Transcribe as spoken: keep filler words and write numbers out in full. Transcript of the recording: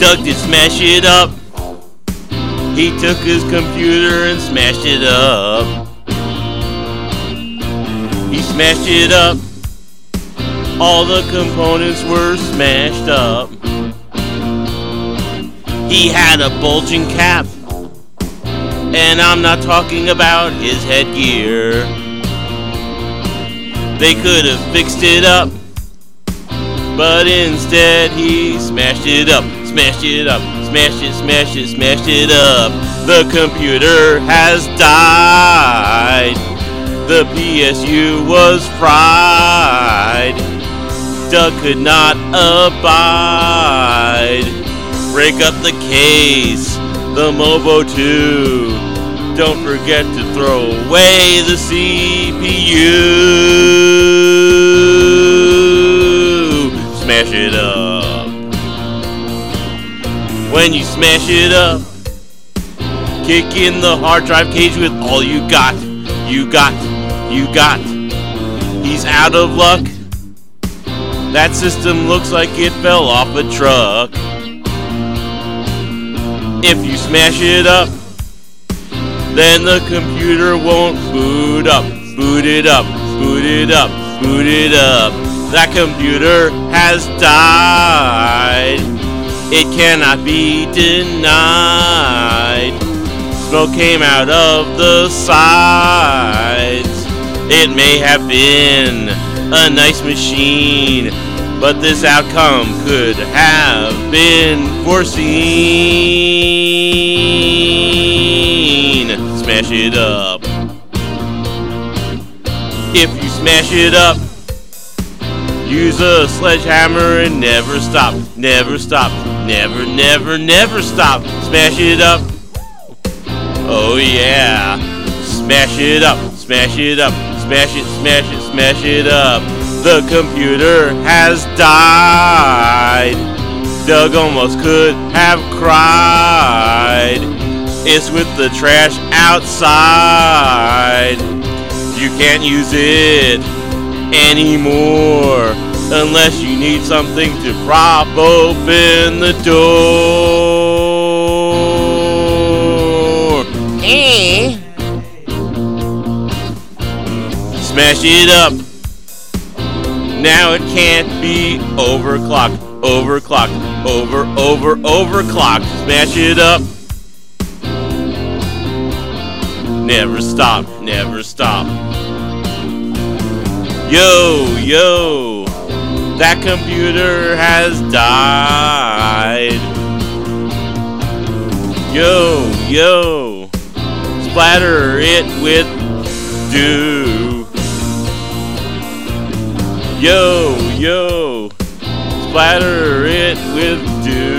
Doug did smash it up. He took his computer and smashed it up. He smashed it up. All the components were smashed up. He had a bulging cap, and I'm not talking about his headgear. They could have fixed it up, but instead he smashed it up, smashed it up, smashed it, smashed it, smashed it up. The computer has died. The P S U was fried. Doug could not abide. Break up the case, the Mobo two. Don't forget to throw away the C P U. Smash it up. When you smash it up, kick in the hard drive cage with all you got. You got, you got. He's out of luck. That system looks like it fell off a truck. If you smash it up, then the computer won't boot up. Boot it up, boot it up, boot it up. That computer has died. It cannot be denied. Smoke came out of the sides. It may have been a nice machine, but this outcome could have been foreseen. Smash it up. If you smash it up, use a sledgehammer and never stop, never stop, never, never, never stop. Smash it up. Oh yeah. Smash it up, smash it up, smash it, smash it, smash it up. The computer has died. Doug almost could have cried. It's with the trash outside. You can't use it anymore unless you need something to prop open the door. Eh? Smash it up. Now it can't be overclocked, overclocked, over, over, overclocked. Smash it up. Never stop, never stop. Yo, yo, that computer has died. Yo, yo, splatter it with dew. Yo, yo, splatter it with dew.